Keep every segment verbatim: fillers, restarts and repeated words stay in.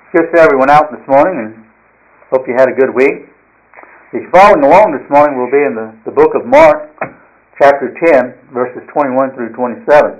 Good to see everyone out this morning, and hope you had a good week. If you're following along this morning, we'll be in the, the book of Mark, chapter ten, verses twenty-one through twenty-seven.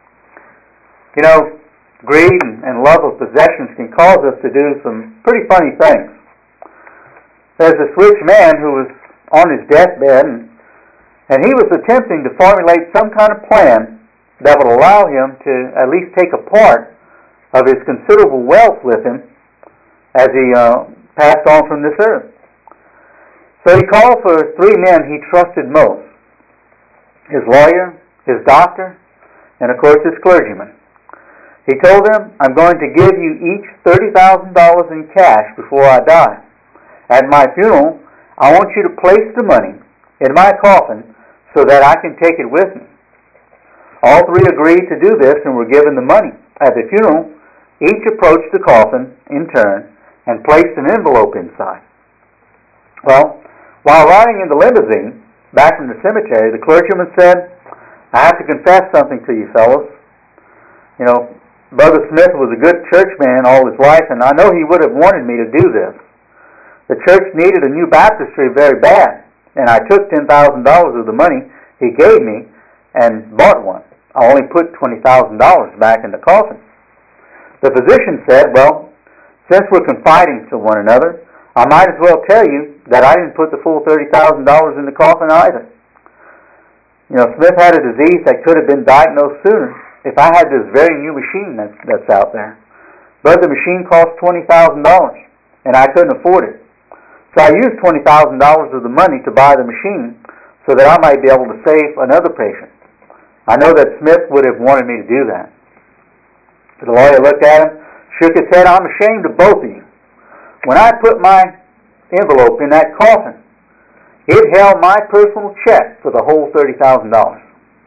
You know, greed and, and love of possessions can cause us to do some pretty funny things. There's this rich man who was on his deathbed, and, and he was attempting to formulate some kind of plan that would allow him to at least take a part of his considerable wealth with him as he uh, passed on from this earth. So he called for three men he trusted most: his lawyer, his doctor, and of course his clergyman. He told them, "I'm going to give you each thirty thousand dollars in cash before I die. At my funeral, I want you to place the money in my coffin so that I can take it with me." All three agreed to do this and were given the money. At the funeral, each approached the coffin in turn and placed an envelope inside. Well, while riding in the limousine back from the cemetery, the clergyman said, "I have to confess something to you fellows. You know, Brother Smith was a good church man all his life, and I know he would have wanted me to do this. The church needed a new baptistry very bad, and I took ten thousand dollars of the money he gave me and bought one. I only put twenty thousand dollars back in the coffin." The physician said, "Well, since we're confiding to one another, I might as well tell you that I didn't put the full thirty thousand dollars in the coffin either. You know, Smith had a disease that could have been diagnosed sooner if I had this very new machine that's, that's out there. But the machine cost twenty thousand dollars, and I couldn't afford it. So I used twenty thousand dollars of the money to buy the machine so that I might be able to save another patient. I know that Smith would have wanted me to do that." The lawyer looked at him, shook his head. "I'm ashamed of both of you. When I put my envelope in that coffin, it held my personal check for the whole thirty thousand dollars.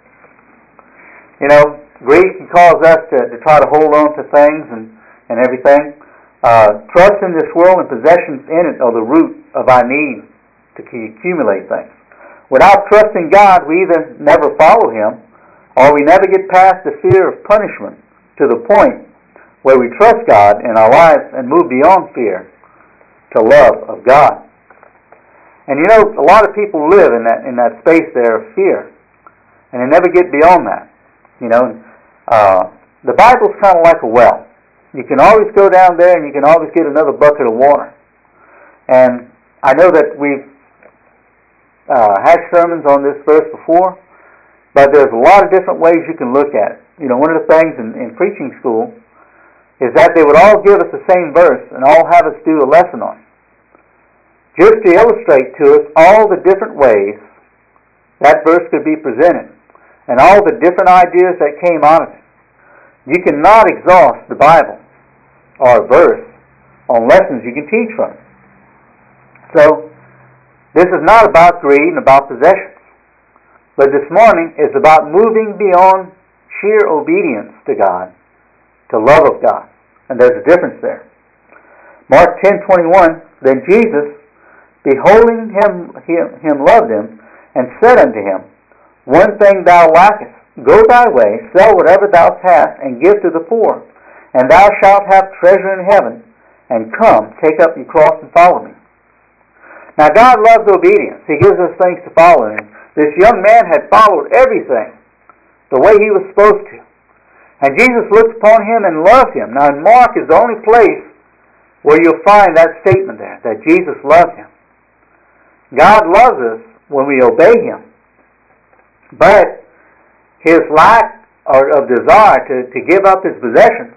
You know, greed can cause us to, to try to hold on to things and, and everything. Uh, trust in this world and possessions in it are the root of our need to accumulate things. Without trusting God, we either never follow Him or we never get past the fear of punishment to the point where we trust God in our lives and move beyond fear to love of God. And you know, a lot of people live in that in that space there of fear, and they never get beyond that. You know, uh, the Bible's kind of like a well. You can always go down there and you can always get another bucket of water. And I know that we've uh, had sermons on this verse before, but there's a lot of different ways you can look at it. You know, one of the things in, in preaching school is that they would all give us the same verse and all have us do a lesson on it, just to illustrate to us all the different ways that verse could be presented and all the different ideas that came out of it. You cannot exhaust the Bible or a verse on lessons you can teach from it. So, this is not about greed and about possessions, but this morning is about moving beyond sheer obedience to God to love of God. And there's a difference there. Mark ten twenty-one, "Then Jesus, beholding him, him, him loved him, and said unto him, One thing thou lackest, go thy way, sell whatever thou hast, and give to the poor, and thou shalt have treasure in heaven, and come, take up your cross and follow me." Now God loves obedience. He gives us things to follow. And this young man had followed everything the way he was supposed to. And Jesus looked upon him and loved him. Now, Mark is the only place where you'll find that statement there, that Jesus loved him. God loves us when we obey Him. But His lack of desire to, to give up His possessions,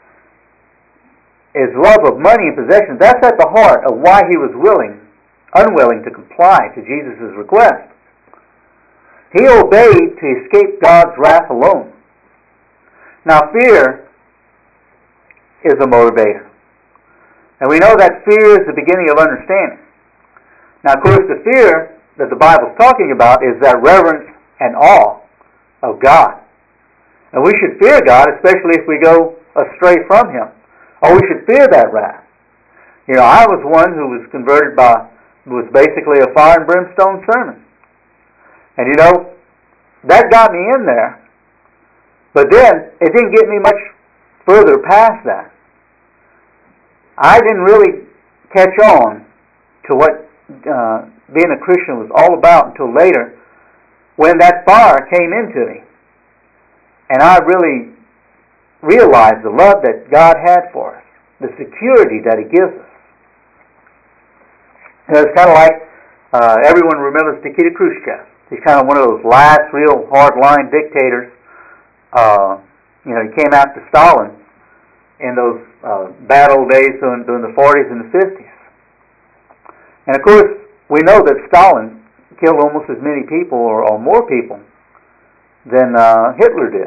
His love of money and possessions, that's at the heart of why He was willing, unwilling to comply to Jesus' request. He obeyed to escape God's wrath alone. Now, fear is a motivator. And we know that fear is the beginning of understanding. Now, of course, the fear that the Bible's talking about is that reverence and awe of God. And we should fear God, especially if we go astray from Him. Or we should fear that wrath. You know, I was one who was converted by, was basically a fire and brimstone sermon. And you know, that got me in there. But then, it didn't get me much further past that. I didn't really catch on to what uh, being a Christian was all about until later, when that fire came into me. And I really realized the love that God had for us, the security that He gives us. You know, it's kind of like uh, everyone remembers Nikita Khrushchev. He's kind of one of those last real hard-line dictators. Uh, you know, he came after Stalin in those uh, bad old days during, during the forties and the fifties. And of course, we know that Stalin killed almost as many people or, or more people than uh, Hitler did.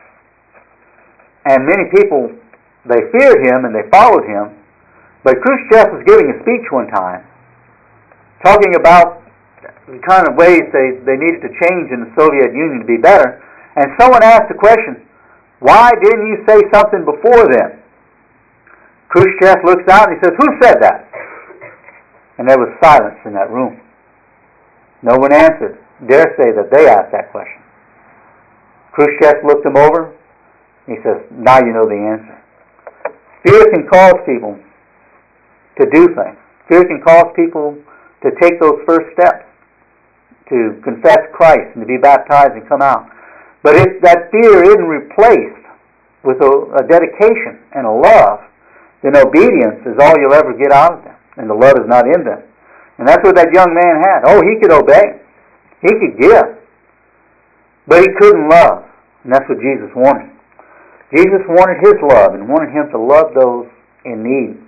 And many people, they feared him and they followed him. But Khrushchev was giving a speech one time talking about the kind of ways they, they needed to change in the Soviet Union to be better. And someone asked the question, why didn't you say something before then? Khrushchev looks out and he says, who said that? And there was silence in that room. No one answered. Dare say that they asked that question. Khrushchev looked him over. He says, now you know the answer. Fear can cause people to do things. Fear can cause people to take those first steps, to confess Christ and to be baptized and come out. But if that fear isn't replaced with a, a dedication and a love, then obedience is all you'll ever get out of them, and the love is not in them. And that's what that young man had. Oh, he could obey. He could give. But he couldn't love. And that's what Jesus wanted. Jesus wanted His love and wanted him to love those in need.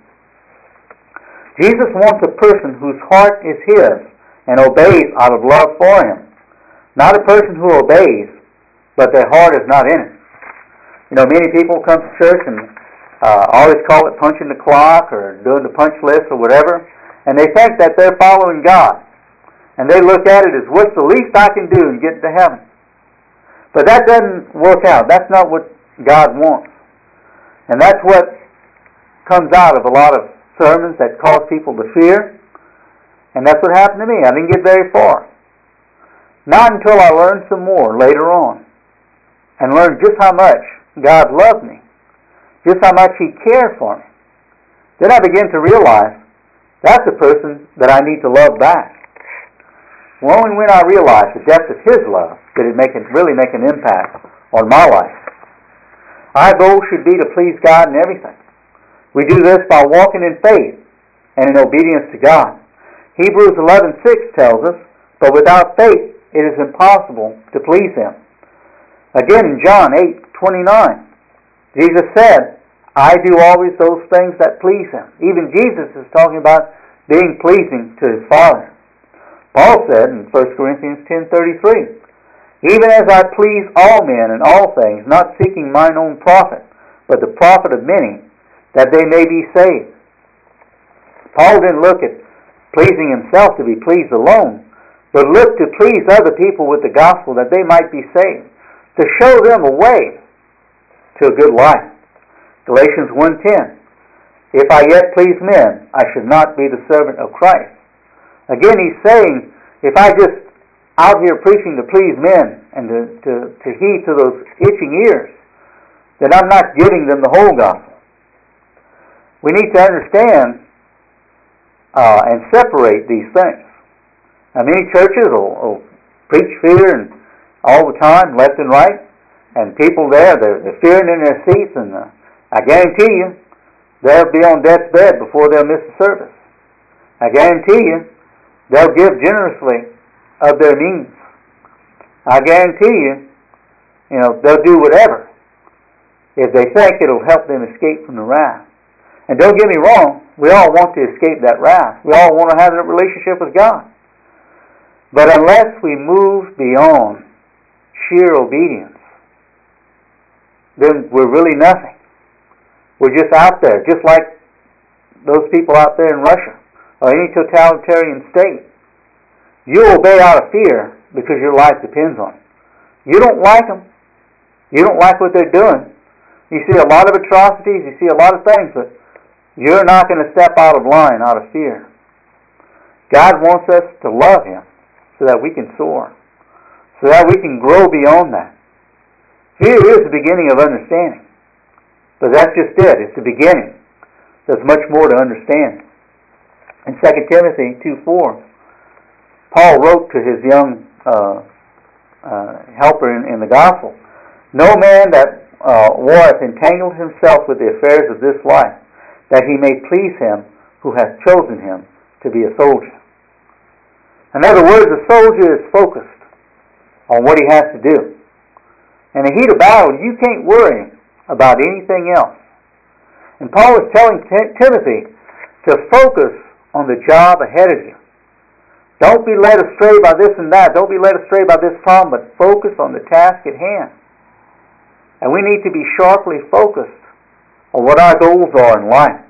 Jesus wants a person whose heart is His and obeys out of love for Him. Not a person who obeys, but their heart is not in it. You know, many people come to church and uh, always call it punching the clock or doing the punch list or whatever, and they think that they're following God. And they look at it as, what's the least I can do and get to heaven? But that doesn't work out. That's not what God wants. And that's what comes out of a lot of sermons that cause people to fear. And that's what happened to me. I didn't get very far. Not until I learned some more later on and learned just how much God loved me, just how much He cared for me. Then I began to realize that's a person that I need to love back. Well, only when I realized the depth of His love did it make it really make an impact on my life. Our goal should be to please God in everything. We do this by walking in faith and in obedience to God. Hebrews eleven six tells us, but without faith it is impossible to please Him. Again in John eight twenty-nine, Jesus said, I do always those things that please Him. Even Jesus is talking about being pleasing to His Father. Paul said in First Corinthians ten thirty-three, even as I please all men in all things, not seeking mine own profit, but the profit of many, that they may be saved. Paul didn't look at pleasing himself to be pleased alone, but looked to please other people with the gospel that they might be saved, to show them a way to a good life. Galatians one ten, if I yet please men, I should not be the servant of Christ. Again, he's saying, if I just out here preaching to please men and to, to, to heed to those itching ears, then I'm not giving them the whole gospel. We need to understand uh, and separate these things. Now, many churches will, will preach fear and all the time, left and right, and people there, they're, they're fearing in their seats, and uh, I guarantee you, they'll be on death's bed before they'll miss the service. I guarantee you, they'll give generously of their means. I guarantee you, you know, they'll do whatever if they think it'll help them escape from the wrath. And don't get me wrong, we all want to escape that wrath. We all want to have that relationship with God. But unless we move beyond sheer obedience, then we're really nothing. We're just out there, just like those people out there in Russia or any totalitarian state. You obey out of fear because your life depends on it. You don't like them. You don't like what they're doing. You see a lot of atrocities, you see a lot of things, but you're not going to step out of line out of fear. God wants us to love Him so that we can soar, so that we can grow beyond that. Fear is the beginning of understanding, but that's just it. It's the beginning. There's much more to understand. In Second Timothy two four, Paul wrote to his young uh, uh, helper in, in the gospel, "No man that uh, warreth entangled himself with the affairs of this life, that he may please him who hath chosen him to be a soldier." In other words, a soldier is focused on what he has to do. In the heat of battle, you can't worry about anything else. And Paul is telling T- Timothy to focus on the job ahead of you. Don't be led astray by this and that. Don't be led astray by this problem, but focus on the task at hand. And we need to be sharply focused on what our goals are in life.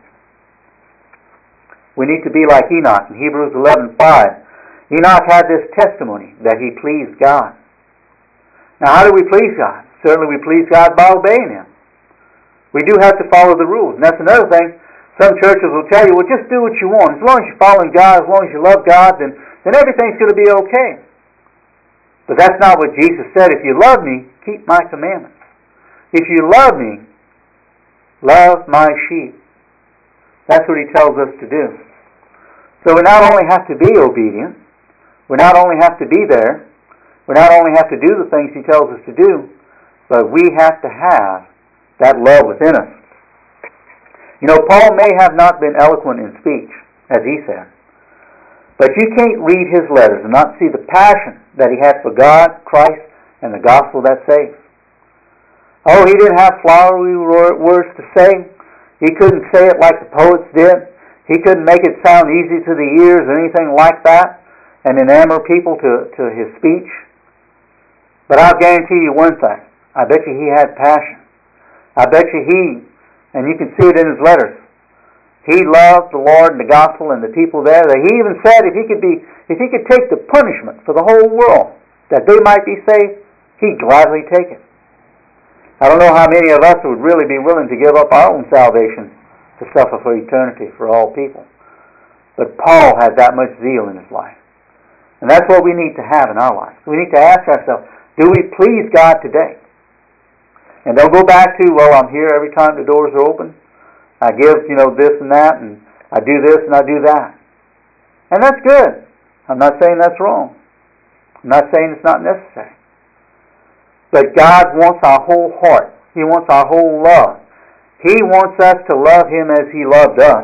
We need to be like Enoch in Hebrews eleven five. Enoch had this testimony that he pleased God. Now, how do we please God? Certainly we please God by obeying Him. We do have to follow the rules. And that's another thing. Some churches will tell you, well, just do what you want. As long as you're following God, as long as you love God, then, then everything's going to be okay. But that's not what Jesus said. If you love me, keep my commandments. If you love me, love my sheep. That's what He tells us to do. So we not only have to be obedient, we not only have to be there, we not only have to do the things He tells us to do, but we have to have that love within us. You know, Paul may have not been eloquent in speech, as he said, but you can't read his letters and not see the passion that he had for God, Christ, and the gospel that saves. Oh, he didn't have flowery words to say. He couldn't say it like the poets did. He couldn't make it sound easy to the ears or anything like that and enamor people to, to his speech. But I'll guarantee you one thing. I bet you he had passion. I bet you he, and you can see it in his letters, he loved the Lord and the gospel and the people there, that he even said if he could be, if he could take the punishment for the whole world, that they might be saved, he'd gladly take it. I don't know how many of us would really be willing to give up our own salvation to suffer for eternity for all people. But Paul had that much zeal in his life. And that's what we need to have in our lives. We need to ask ourselves, do we please God today? And don't go back to, well, I'm here every time the doors are open. I give, you know, this and that, and I do this and I do that. And that's good. I'm not saying that's wrong. I'm not saying it's not necessary. But God wants our whole heart. He wants our whole love. He wants us to love Him as He loved us.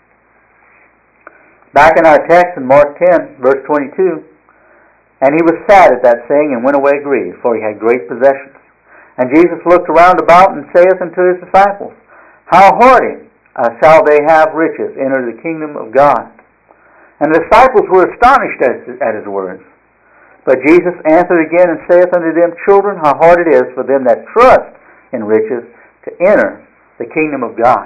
Back in our text in Mark ten, verse twenty-two, "And he was sad at that saying, and went away grieved, for he had great possessions. And Jesus looked around about, and saith unto his disciples, How hardly uh, shall they have riches enter the kingdom of God? And the disciples were astonished at, at his words. But Jesus answered again, and saith unto them, Children, how hard it is for them that trust in riches to enter the kingdom of God."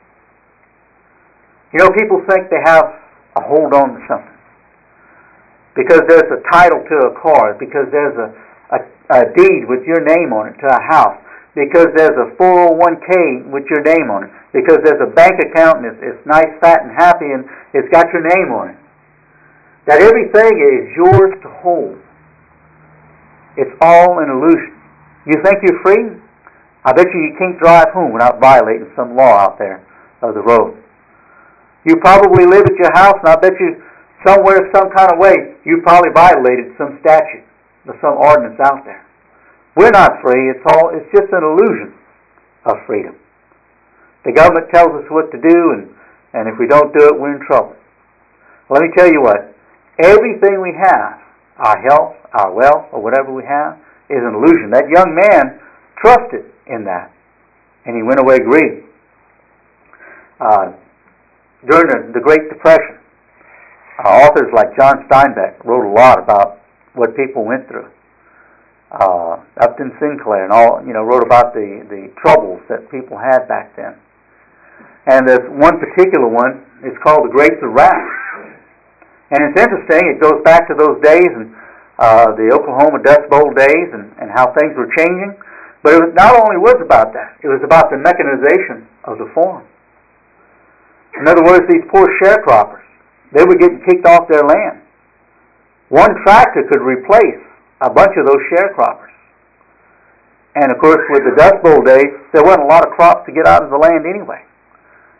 You know, people think they have a hold on to something. Because there's a title to a car, because there's a, a, a deed with your name on it to a house, because there's a four oh one k with your name on it, because there's a bank account and it's, it's nice, fat, and happy, and it's got your name on it. That everything is yours to hold. It's all an illusion. You think you're free? I bet you you can't drive home without violating some law out there of the road. You probably live at your house, and I bet you somewhere, some kind of way, you probably violated some statute or some ordinance out there. We're not free. It's all. It's just an illusion of freedom. The government tells us what to do, and, and if we don't do it, we're in trouble. Let me tell you what. Everything we have, our health, our wealth, or whatever we have, is an illusion. That young man trusted in that, and he went away grieved. Uh, during the, the Great Depression, Uh, authors like John Steinbeck wrote a lot about what people went through. Uh, Upton Sinclair and all, you know, wrote about the, the troubles that people had back then. And there's one particular one, it's called the Grapes of Wrath. And it's interesting, it goes back to those days and uh, the Oklahoma Dust Bowl days and, and how things were changing. But it was, not only was about that, it was about the mechanization of the farm. In other words, these poor sharecroppers, they were getting kicked off their land. One tractor could replace a bunch of those sharecroppers. And of course, with the Dust Bowl days, there wasn't a lot of crops to get out of the land anyway.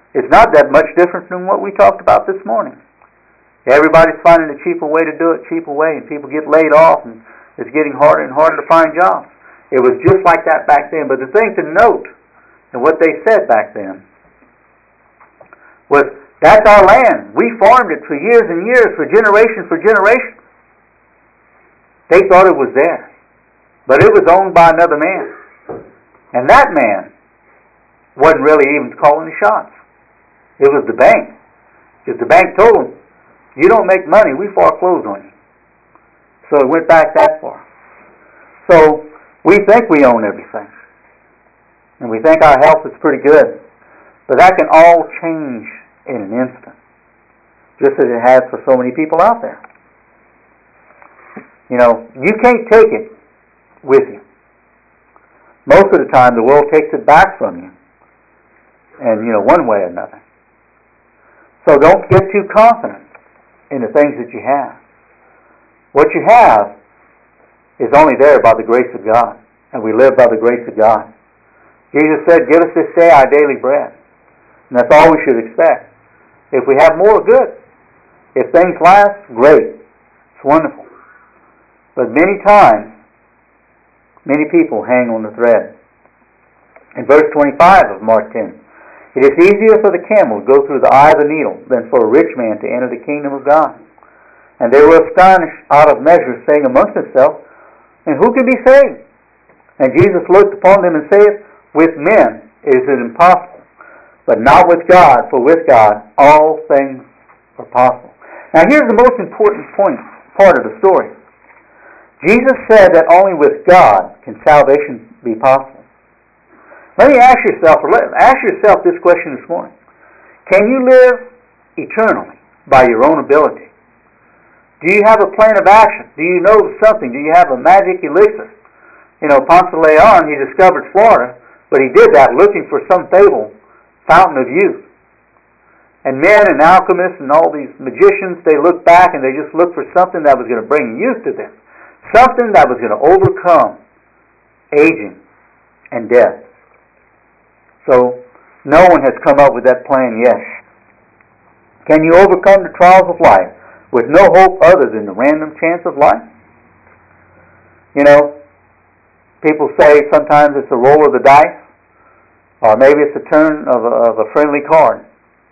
It's not that much different from what we talked about this morning. Everybody's finding a cheaper way to do it, cheaper way, and people get laid off, and it's getting harder and harder to find jobs. It was just like that back then. But the thing to note, and what they said back then, was, that's our land. We farmed it for years and years, for generation for generation. They thought it was theirs. But it was owned by another man. And that man wasn't really even calling the shots. It was the bank. If the bank told him, you don't make money, we foreclose on you. So it went back that far. So we think we own everything. And we think our health is pretty good. But that can all change in an instant. Just as it has for so many people out there. You know, you can't take it with you. Most of the time the world takes it back from you. And, you know, one way or another. So don't get too confident in the things that you have. What you have is only there by the grace of God. And we live by the grace of God. Jesus said, give us this day our daily bread. And that's all we should expect. If we have more, good. If things last, great. It's wonderful. But many times, many people hang on the thread. In verse twenty-five of Mark ten, it is easier for the camel to go through the eye of the needle than for a rich man to enter the kingdom of God. And they were astonished out of measure, saying amongst themselves, and who can be saved? And Jesus looked upon them and said, with men is it impossible, but not with God, for with God all things are possible. Now here's the most important point, part of the story. Jesus said that only with God can salvation be possible. Let me ask yourself, or let, ask yourself this question this morning. Can you live eternally by your own ability? Do you have a plan of action? Do you know something? Do you have a magic elixir? You know, Ponce de Leon, he discovered Florida, but he did that looking for some fable fountain of youth. And men and alchemists and all these magicians, they looked back and they just looked for something that was going to bring youth to them. Something that was going to overcome aging and death. So, no one has come up with that plan yet. Can you overcome the trials of life with no hope other than the random chance of life? You know, people say sometimes it's a roll of the dice, or maybe it's a turn of a, of a friendly card.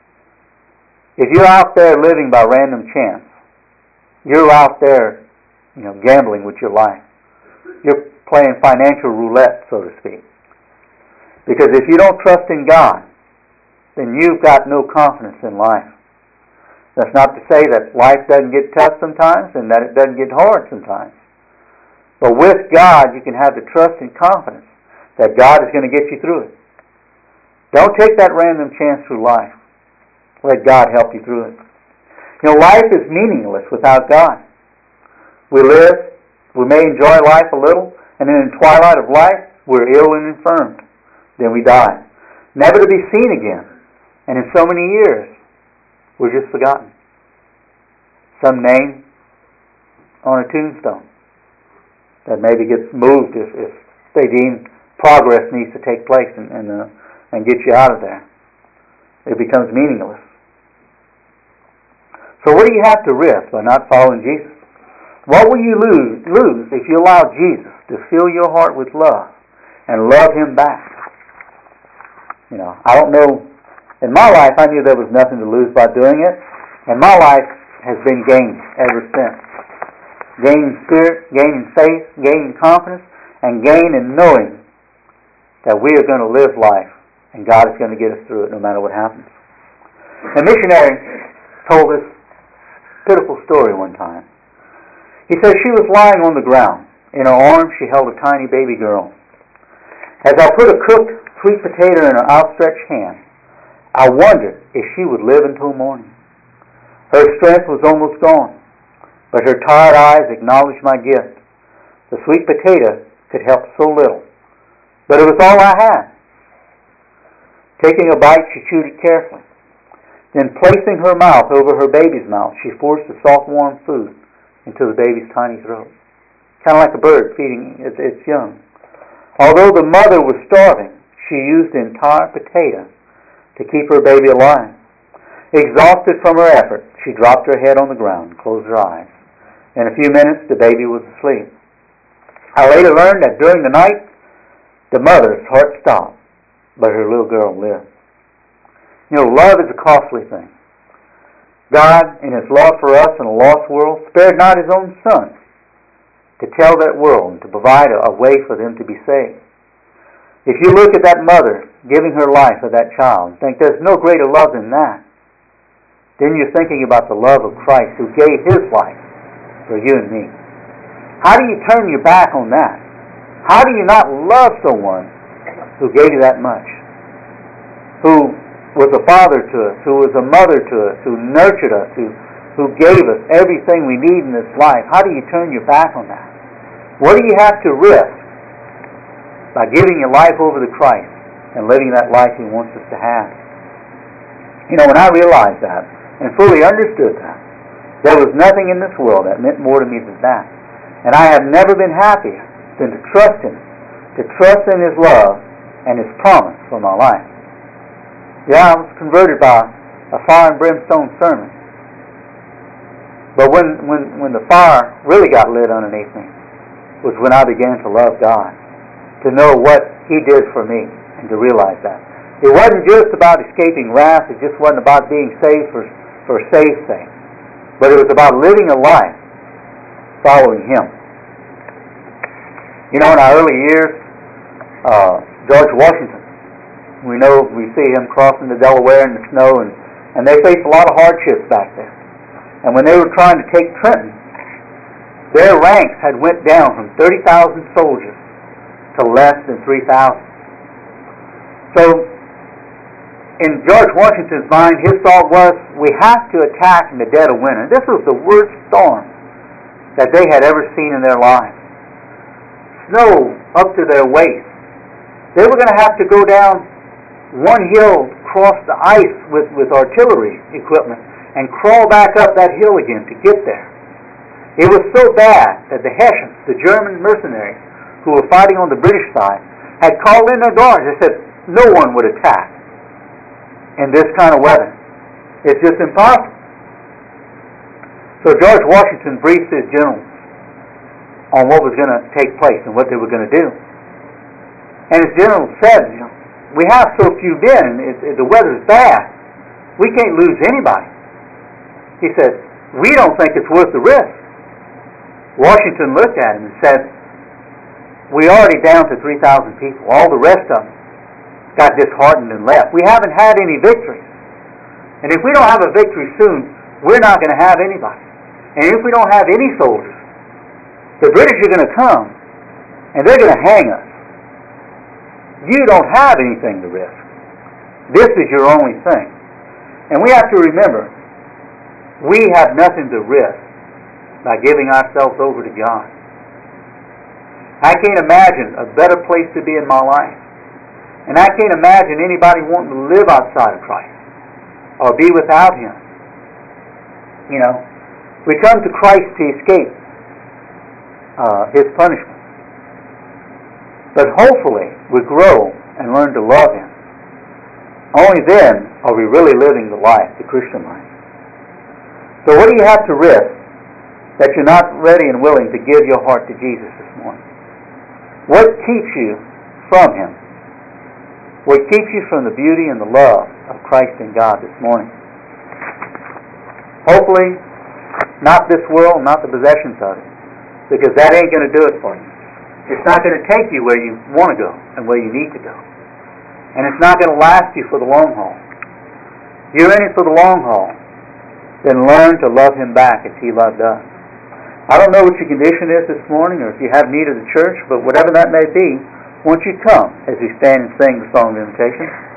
If you're out there living by random chance, you're out there, you know, gambling with your life. You're playing financial roulette, so to speak. Because if you don't trust in God, then you've got no confidence in life. That's not to say that life doesn't get tough sometimes and that it doesn't get hard sometimes. But with God, you can have the trust and confidence that God is going to get you through it. Don't take that random chance through life. Let God help you through it. You know, life is meaningless without God. We live, we may enjoy life a little, and then in the twilight of life, we're ill and infirmed. Then we die. Never to be seen again. And in so many years, we're just forgotten. Some name on a tombstone that maybe gets moved if, if they deem progress needs to take place and, and, uh, and get you out of there. It becomes meaningless. So what do you have to risk by not following Jesus? What will you lose, lose if you allow Jesus to fill your heart with love and love Him back? You know, I don't know. In my life, I knew there was nothing to lose by doing it, and my life has been gained ever since. Gaining spirit, gaining faith, gaining confidence, and gaining knowing that we are going to live life, and God is going to get us through it no matter what happens. A missionary told this pitiful story one time. He said she was lying on the ground. In her arms, she held a tiny baby girl. As I put a cooked sweet potato in her outstretched hand, I wondered if she would live until morning. Her strength was almost gone, but her tired eyes acknowledged my gift. The sweet potato could help so little, but it was all I had. Taking a bite, she chewed it carefully. Then placing her mouth over her baby's mouth, she forced the soft, warm food into the baby's tiny throat. Kind of like a bird feeding its, its young. Although the mother was starving, she used the entire potato to keep her baby alive. Exhausted from her effort, she dropped her head on the ground and closed her eyes. In a few minutes, the baby was asleep. I later learned that during the night, the mother's heart stopped, but her little girl lived. You know, love is a costly thing. God, in His love for us in a lost world, spared not His own Son to tell that world and to provide a, a way for them to be saved. If you look at that mother giving her life for that child and think there's no greater love than that, then you're thinking about the love of Christ who gave His life for you and me. How do you turn your back on that? How do you not love someone who gave you that much? Who was a father to us, who was a mother to us, who nurtured us, who, who gave us everything we need in this life? How do you turn your back on that? What do you have to risk by giving your life over to Christ and living that life He wants us to have? You know, when I realized that and fully understood that, there was nothing in this world that meant more to me than that. And I have never been happier than to trust Him, to trust in His love and His promise for my life. Yeah, I was converted by a fire and brimstone sermon. But when, when, when the fire really got lit underneath me was when I began to love God, to know what He did for me, and to realize that. It wasn't just about escaping wrath, it just wasn't about being saved for, for save's sake. But it was about living a life following Him. You know, in our early years, uh, George Washington, we know, we see him crossing the Delaware in the snow, and, and they faced a lot of hardships back there. And when they were trying to take Trenton, their ranks had went down from thirty thousand soldiers to less than three thousand. So, in George Washington's mind, his thought was, we have to attack in the dead of winter. This was the worst storm that they had ever seen in their lives. Snow up to their waist. They were going to have to go down one hill, cross the ice with, with artillery equipment, and crawl back up that hill again to get there. It was so bad that the Hessians, the German mercenaries who were fighting on the British side, had called in their guards. They said no one would attack in this kind of weather. It's just impossible. So George Washington briefed his generals on what was going to take place and what they were going to do. And his generals said, you know, we have so few men, and it, it, the weather's bad. We can't lose anybody. He said, we don't think it's worth the risk. Washington looked at him and said, we're already down to three thousand people. All the rest of them got disheartened and left. We haven't had any victories. And if we don't have a victory soon, we're not going to have anybody. And if we don't have any soldiers, the British are going to come and they're going to hang us. You don't have anything to risk. This is your only thing. And we have to remember, we have nothing to risk by giving ourselves over to God. I can't imagine a better place to be in my life. And I can't imagine anybody wanting to live outside of Christ or be without Him. You know, we come to Christ to escape uh, His punishment. But hopefully we grow and learn to love Him. Only then are we really living the life, the Christian life. So what do you have to risk that you're not ready and willing to give your heart to Jesus this morning? What keeps you from Him? What keeps you from the beauty and the love of Christ and God this morning? Hopefully, not this world, not the possessions of it, because that ain't going to do it for you. It's not going to take you where you want to go and where you need to go. And it's not going to last you for the long haul. You're in it for the long haul. Then learn to love Him back as He loved us. I don't know what your condition is this morning, or if you have need of the church, but whatever that may be, won't you come as we stand and sing the song of invitation?